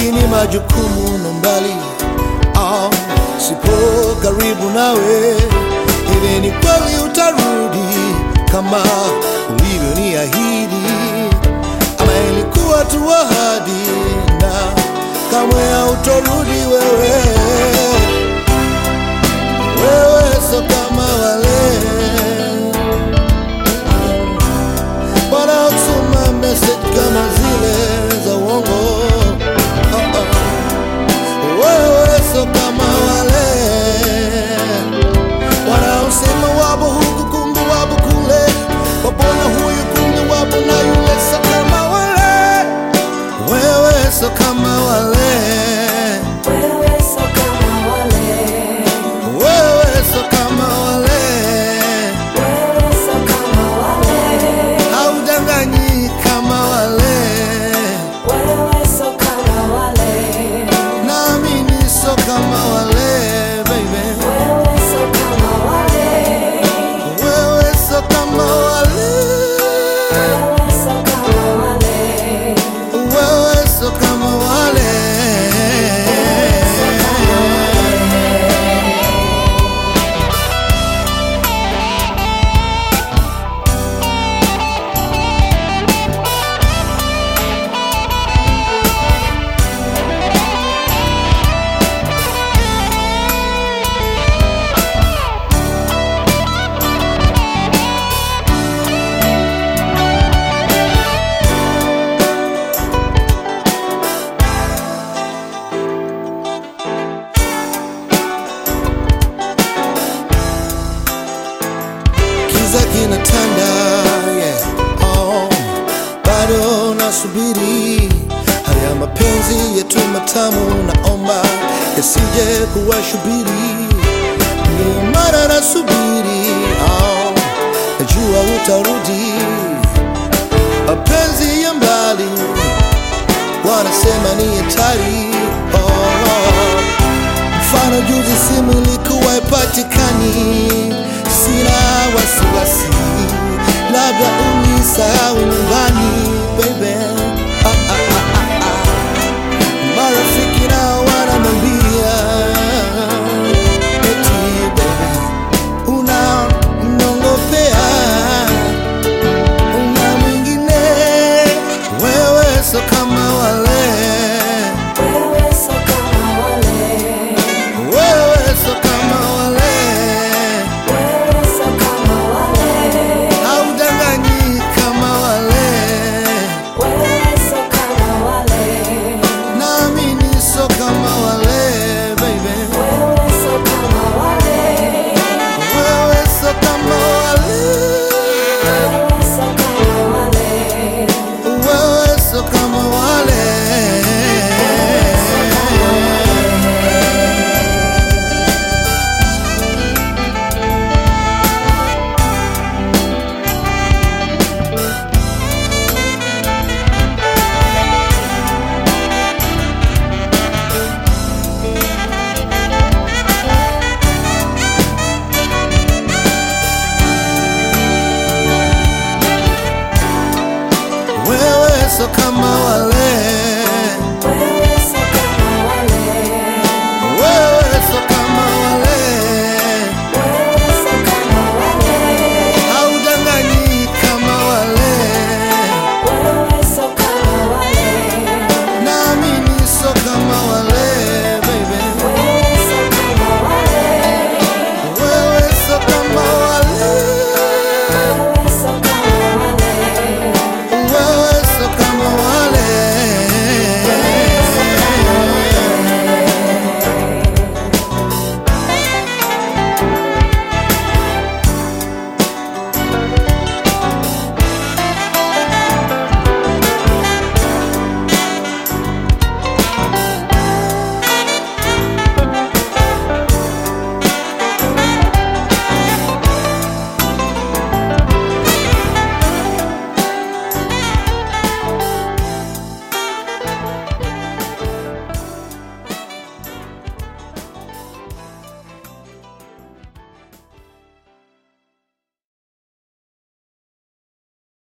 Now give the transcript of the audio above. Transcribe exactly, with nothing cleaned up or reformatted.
lakini majukumu na mbali, oh, sipo karibu nawe. Hivi ni kweli utarudi kama ulivyoniahidi, ama ilikuwa tu ahadi na kamwe hautorudi wewe? Wewe so kama wale wanaotuma message kama zile za uongo. Oh, oh. Wewe so kama wale wanaosema wapo huku kumbe wapo kule, wapo na huyu kumbe wapo na yule. So kama wale, wewe so kama wale, wewe so kama wale, wewe so kama wale, wewe so kama wale, haudanganyi kama wale, wewe so kama wale, naamini so kama wale, baby. wewe so kama wale, Wewe so kama wale, wewe so kama wale, wewe so kama wale. Kiza kinatanda, yeah. Oh, bado nasubiri haya mapenzi yetu matamu, naomba yasije kuwa shubiri. Ndio maana nasubiri, oh, najua utarudi. Mapenzi ya mbali wanasema ni hatari, oh. Mfano juzi simu ilikuwa ipatikani, sina wasiwasi, labda unisahau nyumbani.